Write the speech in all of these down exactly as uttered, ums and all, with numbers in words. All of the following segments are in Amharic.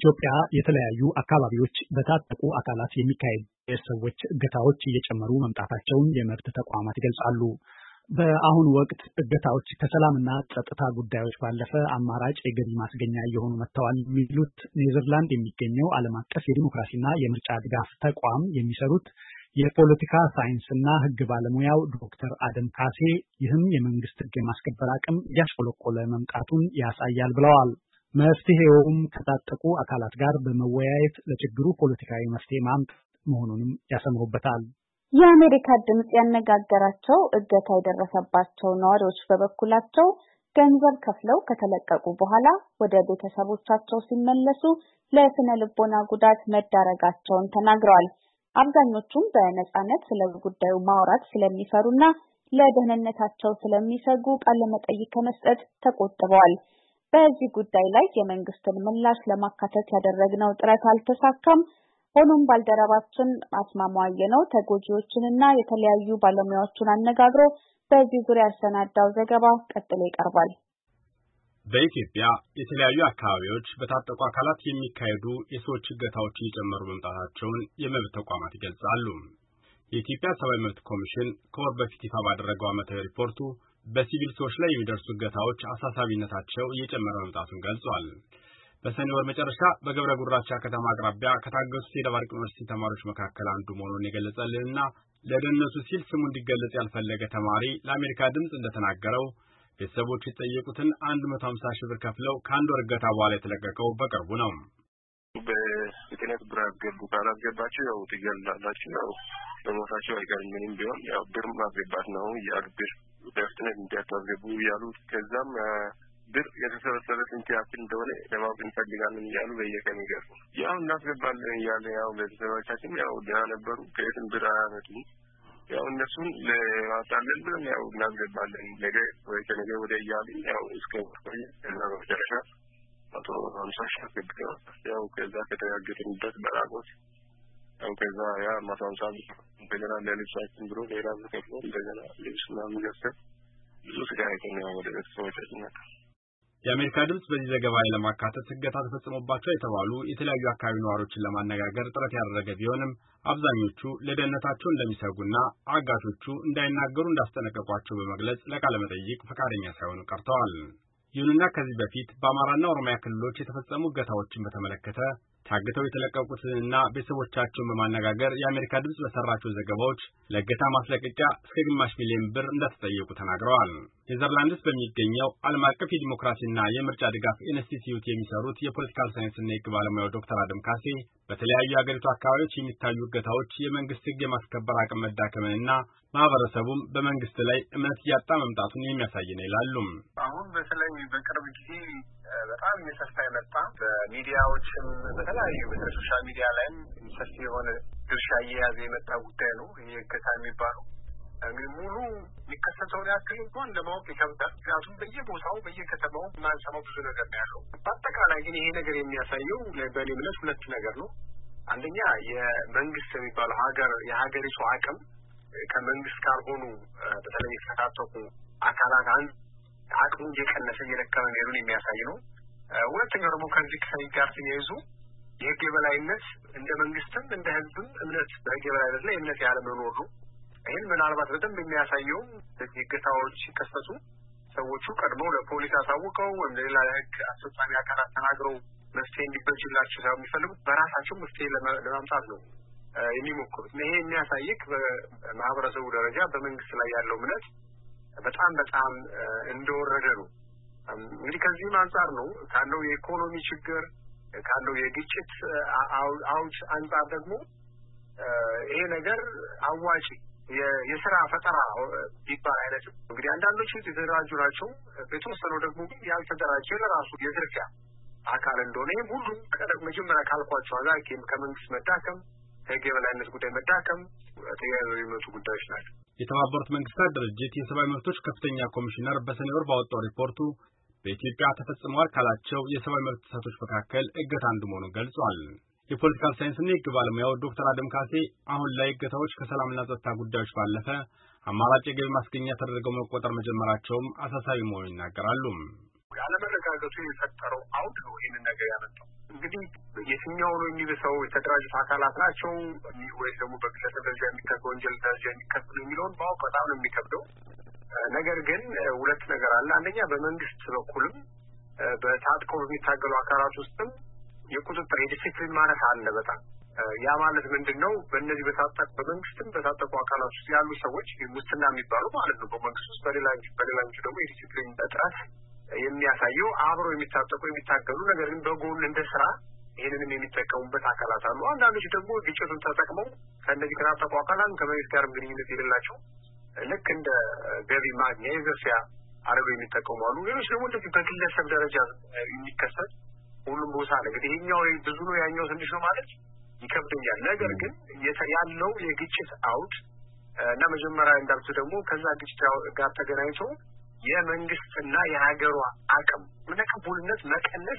በኢትዮጵያ የተለያዩ አካባቢዎች በታጠቁ አካላት የሚካሄዱ የሰዎች እገታዎች እየጨመሩ መምጣታቸውን የመብት ተቋማት ይገልጻሉ። በአሁኑ ወቅት እገታዎች ከሰላምና ጸጥታ ጉዳዮች ባለፈ አማራጭ የገቢ ማስገኛ እየሆኑ መጥተዋል የሚሉት ኔዘርላንድ የሚገኘው ዓለም አቀፍ የዲሞክራሲና የምርጫ ድጋፍ ተቋም የሚሰሩት የፖለቲካ ሳይንስና ሕግ ባለሙያው ዶክተር አደም ካሴ ይህም የመንግስት ሕግ የማስከበር አቅም እያሽቆለቆለ መምጣቱን ያሳያል ብለዋል። መፍትሄውም ከታጠቁ አካላት ጋር በመወያየት ለችግሩ ፖለቲካዊ መፍትሄ ማምጣት መሆኑንም ያሰምሩበታል። የአሜሪካ ድምጽ ያነጋገራቸው እገታ የደረሰባቸው ነዋሪዎች በበኩላቸው ገንዘብ ከፍለው ከተለቀቁ በኋላ ወደ ቤተሰቦቻቸው ሲመለሱ ለስነ ልቦና ጉዳት መዳረጋቸውን ተናግረዋል። አብዛኞቹም በነጻነት ስለ ጉዳዩ ማውራት ስለሚፈሩና ለደህንነታቸው ስለሚሰጉ ቃለ መጠይቅ ከመስጠት ተቆጥበዋል። በዚህ ጉዳይ ላይ የመንግስትን ምላሽ ለማካተት ያደረግነው ጥረት አልተሳካም። ሆኖም ባልደረባችን አስማማየነው ተጎጂዎችንና የተለያዩ ባለሙያዎችን አነጋግሮ በዚህ ዙሪያ ያሰናዳው ዘገባ ቀጥሎ ይቀርባል። በኢትዮጵያ የተለያዩ አካባቢዎች በታጠቁ አካላት የሚካሄዱ የሰዎች እገታዎች እየጨመሩ መምጣታቸውን የመብት ተቋማት ይገልጻሉ። የኢትዮጵያ ሰብአዊ መብት ኮሚሽን ከወር በፊት ይፋ ባደረገው ዓመታዊ ሪፖርቱ በሲቪል ሰዎች ላይ የሚደርሱ እገታዎች አሳሳቢነታቸው እየጨመረ መምጣቱን ገልጿል። በሰኔ ወር መጨረሻ በገብረ ጉራቻ ከተማ አቅራቢያ ከታገቱት የደባርቅ ዩኒቨርሲቲ ተማሪዎች መካከል አንዱ መሆኑን የገለጸልንና ለደህንነቱ ሲል ስሙ እንዲገለጽ ያልፈለገ ተማሪ ለአሜሪካ ድምጽ እንደተናገረው ቤተሰቦች የጠየቁትን አንድ መቶ ሃምሳ ሺህ ብር ከፍለው ከአንድ ወር እገታ በኋላ የተለቀቀው በቅርቡ ነው። በምክንያት ብር አስገቡ ካላስገባችሁ ያው ትገላላችሁ፣ ያው በሞታቸው አይቀርም ምንም ቢሆን ያው ብር ማስገባት ነው ያሉ ብር በፍጥነት እንዲያስገቡ ያሉ ከዛም ብር የተሰበሰበ ስንት ያክል እንደሆነ ለማወቅ እንፈልጋለን እያሉ በየቀኑ ይገርፉ ያው እናስገባለን እያለ ያው ቤተሰቦቻችን ያው ደህና ነበሩ፣ ከየትም ብር አያመጡም። ያው እነሱን ለማጣለል ብለን ያው እናስገባለን ነገ ወይ ከነገ ወደ እያሉ ያው እስከ ወርቆይ እና በመጨረሻ መቶ ሃምሳ ሺህ አስገብተዋል። ያው ከዛ ከተያገትንበት በራቆት ያው ከዛ ያ መቶ ሃምሳ ብር እንደገና ለልብሳችን ብሎ ሌላ ብር ከፍሎ እንደገና ልብስ ምናምን ገዝተን ብዙ ስጋት ነው ወደ ቤተሰቦቻችን መጣ። የአሜሪካ ድምጽ በዚህ ዘገባ ላይ ለማካተት እገታ ተፈጽሞባቸው የተባሉ የተለያዩ አካባቢ ነዋሪዎችን ለማነጋገር ጥረት ያደረገ ቢሆንም አብዛኞቹ ለደህንነታቸው እንደሚሰጉና አጋቾቹ እንዳይናገሩ እንዳስጠነቀቋቸው በመግለጽ ለቃለ መጠይቅ ፈቃደኛ ሳይሆኑ ቀርተዋል። ይሁንና ከዚህ በፊት በአማራና ኦሮሚያ ክልሎች የተፈጸሙ እገታዎችን በተመለከተ ታግተው የተለቀቁትንና ቤተሰቦቻቸውን በማነጋገር የአሜሪካ ድምጽ በሰራቸው ዘገባዎች ለእገታ ማስለቀቂያ እስከ ግማሽ ሚሊዮን ብር እንደተጠየቁ ተናግረዋል። ኔዘርላንድስ በሚገኘው ዓለም አቀፍ የዲሞክራሲና የምርጫ ድጋፍ ኢንስቲትዩት የሚሰሩት የፖለቲካል ሳይንስና የሕግ ባለሙያው ዶክተር አደም ካሴ በተለያዩ የአገሪቱ አካባቢዎች የሚታዩ እገታዎች የመንግስት ሕግ የማስከበር አቅም መዳከምንና ማህበረሰቡም በመንግስት ላይ እምነት እያጣ መምጣቱን የሚያሳይ ነው ይላሉ። አሁን በተለይ በቅርብ ጊዜ በጣም እየሰፋ የመጣ በሚዲያዎችም በተለያዩ በሶሻል ሚዲያ ላይም ሰፊ የሆነ ድርሻ እየያዘ የመጣ ጉዳይ ነው። ይሄ እገታ የሚባለው እንግዲህ ሙሉ የሚከሰተውን ያክል እንኳን ለማወቅ ይከብዳል። ምክንያቱም በየቦታው በየከተማው የማንሰማው ብዙ ነገር ነው ያለው። በአጠቃላይ ግን ይሄ ነገር የሚያሳየው በእኔ እምነት ሁለት ነገር ነው። አንደኛ የመንግስት የሚባለው ሀገር የሀገሪቱ አቅም ከመንግስት ካልሆኑ በተለይ የተካተቱ አካላት አንድ አቅሙ እየቀነሰ እየደከመ መሄዱን የሚያሳይ ነው። ሁለተኛው ደግሞ ከዚህ ከሳይ ጋር ተያይዞ የህግ የበላይነት እንደ መንግስትም እንደ ህዝብም እምነት በህግ የበላይነት ላይ እምነት ያለ መኖር ነው። ይህን ምናልባት በደንብ የሚያሳየው እገታዎች ሲከሰቱ ሰዎቹ ቀድመው ለፖሊስ አሳውቀው ወይም ሌላ የህግ አስፈጻሚ አካላት ተናግረው መፍትሄ እንዲበጅላቸው ሳይሆን የሚፈልጉት በራሳቸው መፍትሄ ለማምጣት ነው የሚሞክሩት። ይሄ የሚያሳይክ በማህበረሰቡ ደረጃ በመንግስት ላይ ያለው እምነት በጣም በጣም እንደወረደ ነው። እንግዲህ ከዚህም አንጻር ነው ካለው የኢኮኖሚ ችግር ካለው የግጭት አውጭ አንጻር ደግሞ ይሄ ነገር አዋጪ የሥራ ፈጠራ ቢባል አይነት እንግዲህ አንዳንዶቹ የተደራጁ ናቸው፣ በተወሰነው ደግሞ ያልተደራጀ ለራሱ የዝርፊያ አካል እንደሆነ ይሄ ሁሉ መጀመሪያ ካልኳቸው አዛ ከመንግስት መዳከም ከህግ የበላይነት ጉዳይ መዳከም ተያይዘው የሚመጡ ጉዳዮች ናቸው። የተባበሩት መንግስታት ድርጅት የሰብአዊ መብቶች ከፍተኛ ኮሚሽነር በሰኔ ወር ባወጣው ሪፖርቱ በኢትዮጵያ ተፈጽመዋል ካላቸው የሰብአዊ መብት ጥሰቶች መካከል እገታ አንዱ መሆኑን ገልጿል። የፖለቲካል ሳይንስና የሕግ ባለሙያው ዶክተር አደም ካሴ አሁን ላይ እገታዎች ከሰላምና ጸጥታ ጉዳዮች ባለፈ አማራጭ የገቢ ማስገኛ ተደርገው መቆጠር መጀመራቸውም አሳሳቢ መሆኑን ይናገራሉ። ያለመረጋጋቱ የፈጠረው አውድ ነው ይህንን ነገር ያመጣው። እንግዲህ የትኛው ነው የሚብሰው? የተደራጁት አካላት ናቸው ወይስ ደግሞ በግለሰብ ደረጃ የሚከሰው ወንጀል ደረጃ የሚከሰው የሚለውን ማወቅ በጣም ነው የሚከብደው። ነገር ግን ሁለት ነገር አለ። አንደኛ በመንግስት በኩልም በታጥቀው በሚታገሉ አካላት ውስጥም የቁጥጥር የዲሲፕሊን ማለት አለ በጣም ያ ማለት ምንድነው? በእነዚህ በታጠቁ በመንግስትም በታጠቁ አካላት ውስጥ ያሉ ሰዎች ሙስና የሚባሉ ማለት ነው በመንግስት ውስጥ በሌላ በሌላ ደግሞ የዲሲፕሊን እጥረት የሚያሳየው አብሮ የሚታጠቁ የሚታገሉ ነገር ግን በጎን እንደ ስራ ይሄንንም የሚጠቀሙበት አካላት አሉ። አንዳንዶች ደግሞ ግጭቱን ተጠቅመው ከእነዚህ ከታጠቁ አካላት ከመንግስት ጋር ግንኙነት የሌላቸው ልክ እንደ ገቢ ማግኛ የዘርፊያ አረጋዊ የሚጠቀሙ አሉ። ሌሎች ደግሞ እንደዚህ በግለሰብ ደረጃ የሚከሰት ሁሉም ቦታ አለ። እንግዲህ ይሄኛው ብዙ ነው ያኛው ትንሽ ነው ማለት ይከብደኛል። ነገር ግን ያለው የግጭት አውድ እና መጀመሪያ እንዳልኩ ደግሞ ከዛ ግጭት ጋር ተገናኝቶ የመንግስትና የሀገሯ አቅም እና ቅቡልነት መቀነስ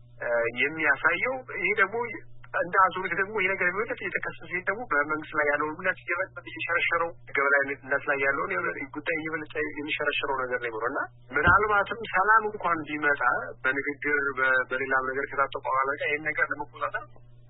የሚያሳየው ይሄ ደግሞ እንደ አዙሪት ደግሞ ይሄ ነገር የሚወጣ የተከሰሰ ደግሞ በመንግስት ላይ ያለው ሁኔታ እየበለጠ የሚሸረሸረው ገበላይነት ላይ ያለውን ጉዳይ እየበለጠ የሚሸረሸረው ነገር ነው እና ምናልባትም ሰላም እንኳን ቢመጣ በንግግር በሌላም ነገር ከታጠቁ አባላት ይሄን ነገር ለመቆጣጠር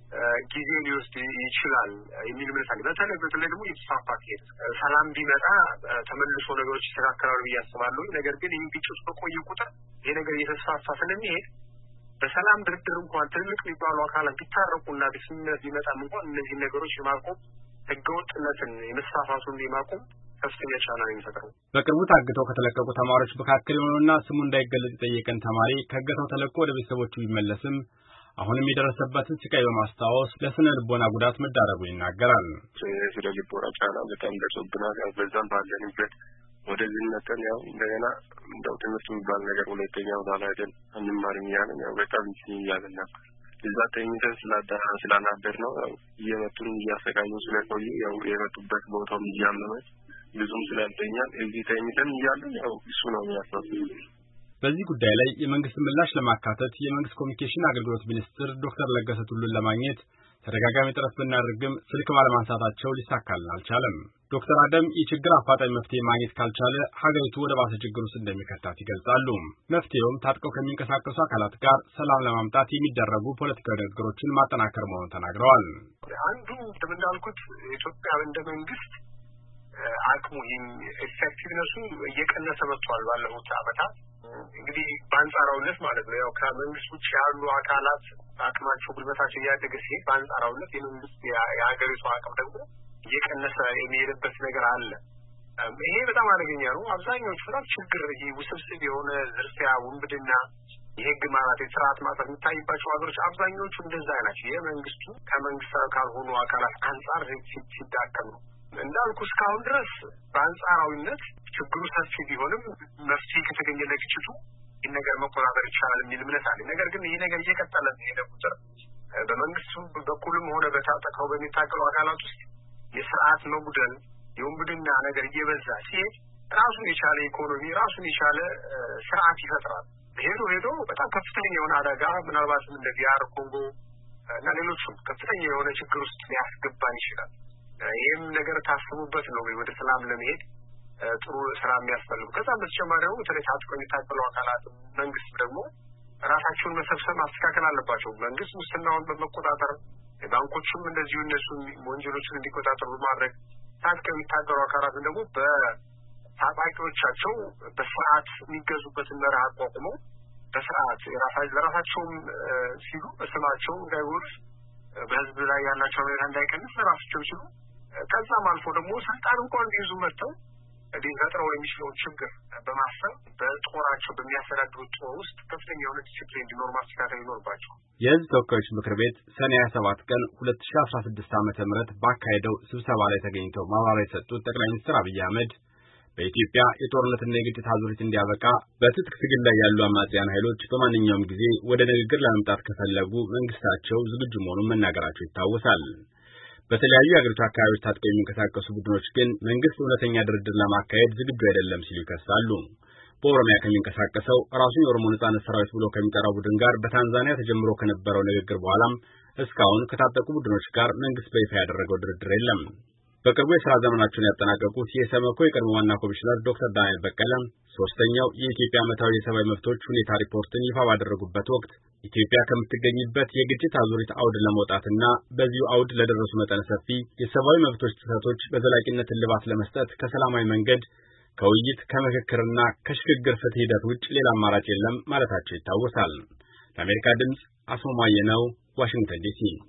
ጊዜ ሊወስድ ይችላል የሚል ምልክት አለ። በተለይ በተለይ ደግሞ የተስፋፋ ከሄደ ሰላም ቢመጣ ተመልሶ ነገሮች ይስተካከላሉ ብዬ አስባለሁ። ነገር ግን ይህ ግጭት በቆየ ቁጥር ይሄ ነገር እየተስፋፋ ስለሚሄድ በሰላም ድርድር እንኳን ትልቅ የሚባሉ አካላት ቢታረቁና ቢስምምነት ቢመጣም እንኳን እነዚህ ነገሮች የማቆም ህገወጥነትን የመስፋፋቱን የማቆም ከፍተኛ ጫና ነው የሚፈጥረው። በቅርቡ ታግተው ከተለቀቁ ተማሪዎች መካከል የሆነውና ስሙ እንዳይገለጽ የጠየቀን ተማሪ ከእገታው ተለቆ ወደ ቤተሰቦቹ ቢመለስም አሁንም የደረሰበትን ስቃይ በማስታወስ ለስነ ልቦና ጉዳት መዳረጉ ይናገራል። ስለ ልቦና ጫና በጣም ደርሶብናል። ያው በዛም ባለንበት ወደዚህ መጠን ያው እንደገና እንደው ትምህርት የሚባል ነገር ሁለተኛ ወዳላ አይደል እንማርም ያለን ያው በጣም ይያለን ነበር። እዛ ተኝተን ስላዳራ ስላናደር ነው ያው እየመጡን እያሰቃዩ ስለቆዩ ያው የመጡበት ቦታው እያመመን ብዙም ስላልተኛል እዚህ ተኝተን እያለን ያው እሱ ነው የሚያሳስበው። በዚህ ጉዳይ ላይ የመንግስት ምላሽ ለማካተት የመንግስት ኮሚኒኬሽን አገልግሎት ሚኒስትር ዶክተር ለገሰ ቱሉን ለማግኘት ተደጋጋሚ ጥረት ብናደርግም ስልክ ባለማንሳታቸው ሊሳካልን አልቻለም። ዶክተር አደም የችግር አፋጣኝ መፍትሄ ማግኘት ካልቻለ ሀገሪቱ ወደ ባሰ ችግር ውስጥ እንደሚከታት ይገልጻሉ። መፍትሄውም ታጥቀው ከሚንቀሳቀሱ አካላት ጋር ሰላም ለማምጣት የሚደረጉ ፖለቲካዊ ንግግሮችን ማጠናከር መሆኑን ተናግረዋል። አንዱ እንደምናልኩት ኢትዮጵያ እንደ መንግስት አቅሙ ኢፌክቲቭነሱ እየቀነሰ መጥቷል ባለፉት ዓመታት። እንግዲህ በአንጻራዊነት ማለት ነው ያው ከመንግስት ውጭ ያሉ አካላት አቅማቸው ጉልበታቸው እያደገ ሲሄድ በአንጻራዊነት የመንግስት የሀገሪቱ አቅም ደግሞ እየቀነሰ የሚሄድበት ነገር አለ። ይሄ በጣም አደገኛ ነው። አብዛኛዎቹ በጣም ችግር ይሄ ውስብስብ የሆነ ዝርፊያ፣ ውንብድና፣ የህግ ማጣት፣ የስርዓት ማጣት የሚታይባቸው ሀገሮች አብዛኛዎቹ እንደዛ ናቸው። የመንግስቱ ከመንግስታዊ ካልሆኑ አካላት አንጻር ሲዳከም ነው። እንዳልኩ እስካሁን ድረስ በአንጻራዊነት ችግሩ ሰፊ ቢሆንም መፍትሄ ከተገኘ ለግጭቱ ይህ ነገር መቆጣጠር ይቻላል የሚል እምነት አለ። ነገር ግን ይህ ነገር እየቀጠለ ሄደ ቁጥር በመንግስቱ በኩልም ሆነ በታጠቀው በሚታገሉ አካላት ውስጥ የስርዓት መጉደል፣ የውንብድና ነገር እየበዛ ሲሄድ ራሱን የቻለ ኢኮኖሚ ራሱን የቻለ ስርዓት ይፈጥራል። ሄዶ ሄዶ በጣም ከፍተኛ የሆነ አደጋ ምናልባትም እንደ ዲያር ኮንጎ እና ሌሎችም ከፍተኛ የሆነ ችግር ውስጥ ሊያስገባን ይችላል። ይህም ነገር ታስቡበት ነው ወደ ሰላም ለመሄድ ጥሩ ስራ የሚያስፈልጉ። ከዛም በተጨማሪ ደግሞ በተለይ ታጥቀው የሚታገሉ አካላት መንግስት ደግሞ ራሳቸውን መሰብሰብ ማስተካከል አለባቸው። መንግስት ሙስናውን በመቆጣጠር ባንኮችም እንደዚሁ እነሱ ወንጀሎችን እንዲቆጣጠሩ በማድረግ ታጥቀው የሚታገሉ አካላትን ደግሞ በታጣቂዎቻቸው በስርዓት የሚገዙበትን መርህ አቋቁመው በስርዓት ለራሳቸውም ሲሉ በስማቸው እንዳይወርስ በህዝብ ላይ ያላቸው ሁኔታ እንዳይቀንስ ለራሳቸው ሲሉ ከዛም አልፎ ደግሞ ስልጣን እንኳን እንዲይዙ መጥተው ሊፈጥረው የሚችለውን ችግር በማሰብ በጦራቸው በሚያስተዳድሩት ጦር ውስጥ ከፍተኛ የሆነ ዲሲፕሊን እንዲኖር ማስተካከል ይኖርባቸው። የህዝብ ተወካዮች ምክር ቤት ሰኔ ሀያ ሰባት ቀን ሁለት ሺህ አስራ ስድስት ዓመተ ምህረት ባካሄደው ስብሰባ ላይ ተገኝተው ማብራሪያ የሰጡት ጠቅላይ ሚኒስትር አብይ አህመድ በኢትዮጵያ የጦርነትና የግጭት አዙሪት እንዲያበቃ በትጥቅ ትግል ላይ ያሉ አማጽያን ኃይሎች በማንኛውም ጊዜ ወደ ንግግር ለመምጣት ከፈለጉ መንግስታቸው ዝግጁ መሆኑን መናገራቸው ይታወሳል። በተለያዩ የአገሪቱ አካባቢዎች ታጥቀው የሚንቀሳቀሱ ቡድኖች ግን መንግስት እውነተኛ ድርድር ለማካሄድ ዝግጁ አይደለም ሲሉ ይከሳሉ። በኦሮሚያ ከሚንቀሳቀሰው ራሱን የኦሮሞ ነጻነት ሰራዊት ብሎ ከሚጠራው ቡድን ጋር በታንዛኒያ ተጀምሮ ከነበረው ንግግር በኋላም እስካሁን ከታጠቁ ቡድኖች ጋር መንግስት በይፋ ያደረገው ድርድር የለም። በቅርቡ የሥራ ዘመናቸውን ያጠናቀቁት የሰመኮ የቀድሞ ዋና ኮሚሽነር ዶክተር ዳንኤል በቀለ ሶስተኛው የኢትዮጵያ ዓመታዊ የሰብአዊ መብቶች ሁኔታ ሪፖርትን ይፋ ባደረጉበት ወቅት ኢትዮጵያ ከምትገኝበት የግጭት አዙሪት አውድ ለመውጣትና በዚሁ አውድ ለደረሱ መጠነ ሰፊ የሰብአዊ መብቶች ጥሰቶች በዘላቂነት እልባት ለመስጠት ከሰላማዊ መንገድ ከውይይት ከምክክርና ከሽግግር ፍትህ ሂደት ውጭ ሌላ አማራጭ የለም ማለታቸው ይታወሳል። ለአሜሪካ ድምፅ አስማማየ ነው፣ ዋሽንግተን ዲሲ።